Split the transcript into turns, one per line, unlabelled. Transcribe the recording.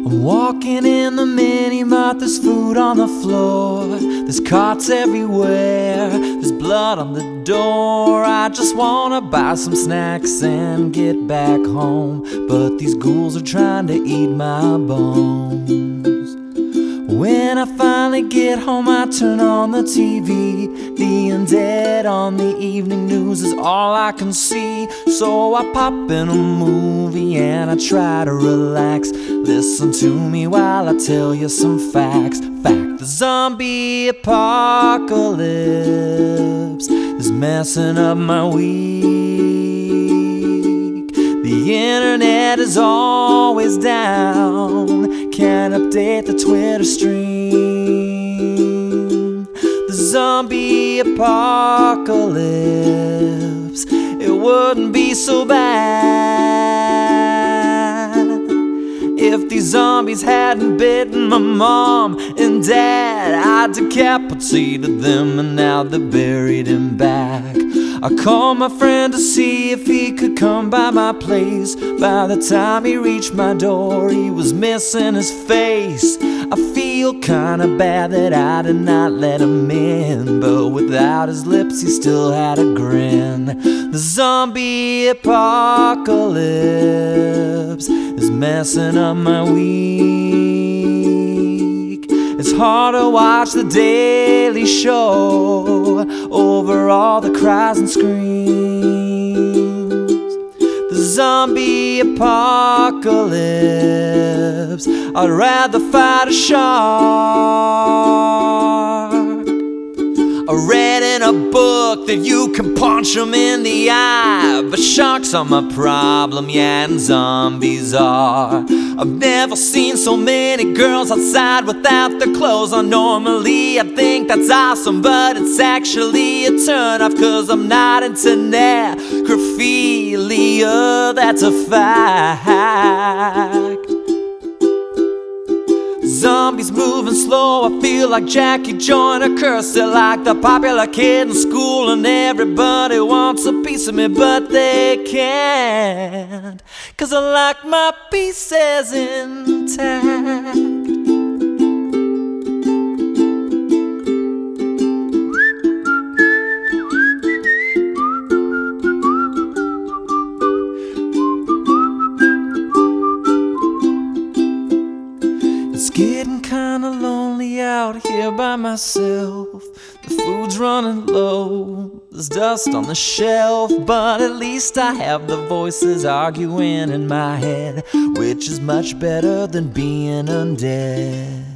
I'm walking in the mini-mart, there's food on the floor, there's carts everywhere, there's blood on the door. I just wanna buy some snacks and get back home, but these ghouls are trying to eat my bones. When I finally get home, I turn on the TV. The undead on the evening news is all I can see. So I pop in a movie and I try to relax. Listen to me while I tell you some facts. The zombie apocalypse is messing up my week. The internet is always down, can't update the Twitter stream. The zombie apocalypse, it wouldn't be so bad if these zombies hadn't bitten my mom and dad. I decapitated them and now they're buried in back. I called my friend to see if he could come by my place. By the time he reached my door, he was missing his face. I feel kinda bad that I did not let him in, but without his lips he still had a grin. The zombie apocalypse is messing up my week. It's hard to watch The Daily Show over all the cries and screams. The zombie apocalypse, I'd rather fight a shark. I read in a book that you can punch them in the eye, but sharks are my problem, yeah, and zombies are. I've never seen so many girls outside without their clothes on. Normally I think that's awesome, but it's actually a turn off, 'cause I'm not into necrophilia, that's a fact. Zombies moving slow, I feel like Jackie Joyner, cursed like the popular kid in school, and everybody wants a piece of me, but they can't, 'cause I like my pieces intact. It's getting kinda lonely out here by myself. The food's running low, there's dust on the shelf, but at least I have the voices arguing in my head, which is much better than being undead.